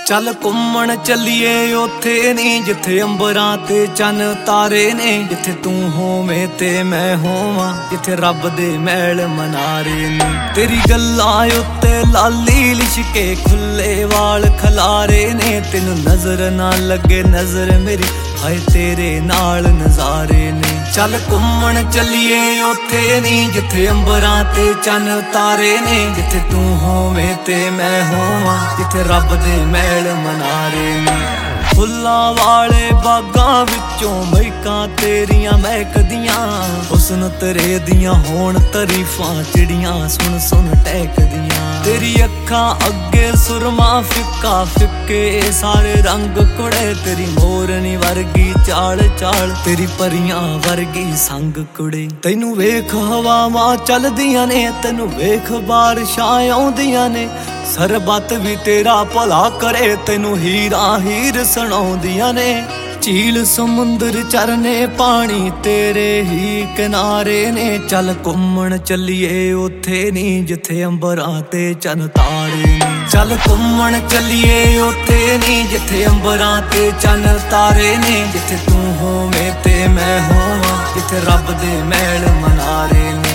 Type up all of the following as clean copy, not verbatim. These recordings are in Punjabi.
ਚੱਲ ਘੁੰਮਣ ਚੱਲੀਏ ਉੱਥੇ ਨੀ ਜਿੱਥੇ ਅੰਬਰਾਂ ਤੇ ਚੰਨ ਤਾਰੇ ਨੇ, ਜਿੱਥੇ ਤੂੰ ਹੋਵੇਂ ਤੇ ਮੈਂ ਹੋਵਾਂ, ਜਿੱਥੇ ਰੱਬ ਦੇ ਮਹਿਲ ਮਨਾਰੇ ਨੇ। ਤੇਰੀ ਗੱਲਾਂ ਉੱਤੇ ਲਾਲੀ ਲਿਸ਼ਕੇ ਖੁੱਲੇ ਵਾਲ ਖਲਾਰੇ ਨੇ, ਤੈਨੂੰ ਨਜ਼ਰ ਨਾ ਲੱਗੇ ਨਜ਼ਰ ਮੇਰੀ, ਹਾਏ ਤੇਰੇ ਨਾਲ ਨਜ਼ਾਰੇ ਨੇ। ਚੱਲ ਘੁੰਮਣ ਚੱਲੀਏ ਉੱਥੇ ਨੀ ਜਿੱਥੇ ਅੰਬਰਾਂ ਤੇ ਚੰਨ ਤਾਰੇ ਨੇ, ਜਿੱਥੇ ਤੂੰ ਹੋਵੇਂ ਤੇ ਮੈਂ ਹੋਵਾਂ, ਜਿੱਥੇ ਰੱਬ ਦੇ ਮਹਿਲ ਮਨਾਰੇ ਨੇ। ਫੁੱਲਾਂ ਵਾਲੇ ਬਾਗਾਂ ਵਿੱਚੋਂ ਮਹਿਕਾਂ ਤੇਰੀਆਂ ਮਹਿਕਦੀਆਂ, ਹੁਸਨ ਤੇਰੇ ਦੀਆਂ ਹੋਣ ਤਾਰੀਫਾਂ ਚਿੜੀਆਂ ਸੁਣ ਸੁਣ ਟਹਿਕਦੀਆਂ। ਤੇਰੀ ਅੱਖਾਂ ਅੱਗੇ ਸੁਰਮਾ ਫਿੱਕਾ ਫਿੱਕੇ ਸਾਰੇ ਰੰਗ ਕੁੜੇ, ਤੇਰੀ ਮੋਰਨੀ ਵਰਗੀ ਚਾਲ ਚਾਲ ਤੇਰੀ ਪਰੀਆਂ ਵਰਗੀ ਸੰਗ ਕੁੜੇ। ਤੈਨੂੰ ਵੇਖ ਹਵਾਵਾਂ ਚੱਲਦੀਆਂ ਨੇ, ਤੈਨੂੰ ਵੇਖ ਬਾਰਿਸ਼ਾਂ ਆਉਂਦੀਆਂ ਨੇ, ਸਰਬੱਤ ਵੀ ਤੇਰਾ ਭਲਾ ਕਰੇ, ਤੈਨੂੰ ਹੀਰਾਂ ਹੀਰ ਸੁਣਾਉਂਦੀਆਂ ਨੇ। ਝੀਲ ਸਮੁੰਦਰ ਝਰਨੇ ਪਾਣੀ ਤੇਰੇ ਹੀ ਕਿਨਾਰੇ ਨੇ, ਚੱਲ ਘੁੰਮਣ ਚੱਲੀਏ ਉੱਥੇ ਨੀ ਜਿੱਥੇ ਅੰਬਰਾਂ ਤੇ ਚੰਨ ਤਾਰੇ ਨੇ। ਚੱਲ ਘੁੰਮਣ ਚੱਲੀਏ ਉੱਥੇ ਨੀ ਜਿੱਥੇ ਅੰਬਰਾਂ ਤੇ ਚੰਨ ਤਾਰੇ ਨੇ, ਜਿੱਥੇ ਤੂੰ ਹੋਵੇਂ ਤੇ ਮੈਂ ਹੋਵਾਂ, ਜਿੱਥੇ ਰੱਬ ਦੇ ਮਹਿਲ ਮਨਾਰੇ ਨੇ।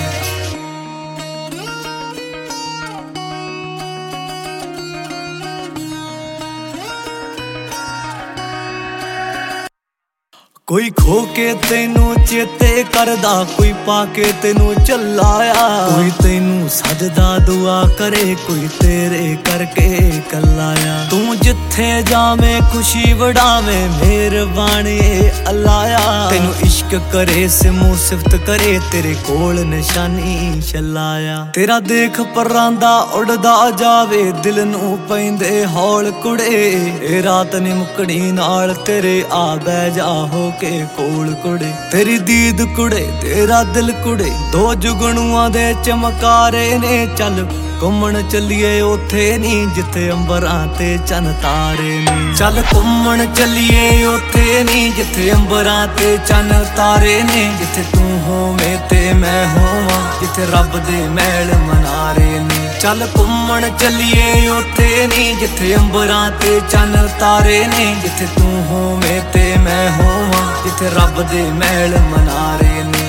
ਕੋਈ ਖੋ ਕੇ ਤੈਨੂੰ ਚੇਤੇ ਕਰਦਾ, ਕੋਈ ਪਾ ਕੇ ਤੈਨੂੰ ਚੱਲਾਇਆ, ਕੋਈ ਤੈਨੂੰ ਸਜਦਾ ਦੁਆ ਕਰੇ, ਕੋਈ ਤੇਰੇ ਕਰਕੇ ਕੱਲਾਇਆ। ਤੂੰ ਜਿੱਥੇ ਜਾਵੇਂ ਖੁਸ਼ੀ ਵਡਾਵੇਂ ਮਿਹਰਬਾਨੀ ਅੱਲਾਇਆ, ਤੈਨੂੰ ਇਸ਼ਕ ਕਰੇ ਸਿਮੂ ਸਿਫਤ ਕਰੇ, ਤੇਰੇ ਕੋਲ ਨਿਸ਼ਾਨੀ ਛਲਾਇਆ। ਤੇਰਾ ਦੇਖ ਪਰਾਂਦਾ ਉੜਦਾ ਜਾਵੇ ਦਿਲ ਨੂੰ ਪੈਂਦੇ ਹੌਲ ਕੁੜੇ, ਇਹ ਰਾਤ ਨੀ ਮੁੱਕਣੀ ਨਾਲ ਤੇਰੇ ਆ ਬਹਿ ਜਾ ਹੋ ਕੇ ਕੋਲ ਕੁੜੇ। ਤੇਰੀ ਦੀਦ ਕੁੜੇ ਤੇਰਾ ਦਿਲ ਕੁੜੇ, ਦੋ ਜੁਗਨੂਆਂ ਦੇ ਚਮਕਾਰੇ ਨੇ। ਚੱਲ ਘੁੰਮਣ ਚੱਲੀਏ ਉੱਥੇ ਨੀ ਜਿੱਥੇ ਅੰਬਰਾਂ ਤੇ ਚੰਨ ਤਾਰੇ ਨੇ। ਚੱਲ ਘੁੰਮਣ ਚੱਲੀਏ ਉੱਥੇ ਨੀ ਜਿੱਥੇ ਅੰਬਰਾਂ ਤੇ ਚੰਨ ਤਾਰੇ ਨੇ, ਜਿੱਥੇ ਤੂੰ ਹੋਵੇਂ ਤੇ ਮੈਂ ਹੋਵਾਂ, ਜਿੱਥੇ ਰੱਬ ਦੇ ਮਹਿਲ ਮਨਾਰੇ ਨੇ। ਚੱਲ ਘੁੰਮਣ ਚੱਲੀਏ ਉੱਥੇ ਨੀ ਜਿੱਥੇ ਅੰਬਰਾਂ ਤੇ ਚੰਨ ਤਾਰੇ ਨੇ, ਜਿੱਥੇ ਤੂੰ ਹੋਵੇਂ ਤੇ ਮੈਂ ਹੋਵਾਂ, ਜਿੱਥੇ ਰੱਬ ਦੇ ਮਹਿਲ ਮਨਾਰੇ ਨੇ।